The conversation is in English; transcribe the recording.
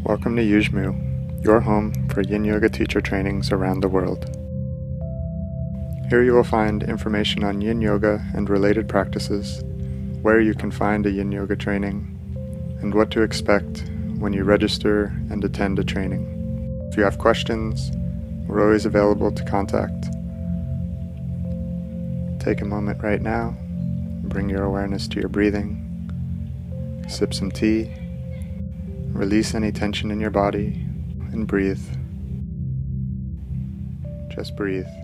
Welcome to Yuzhmu, your home for Yin Yoga teacher trainings around the world. Here you will find information on Yin Yoga and related practices, where you can find a Yin Yoga training, and what to expect when you register and attend a training. If you have questions, we're always available to contact. Take a moment right now, bring your awareness to your breathing, sip some tea, release any tension in your body, and breathe. Just breathe.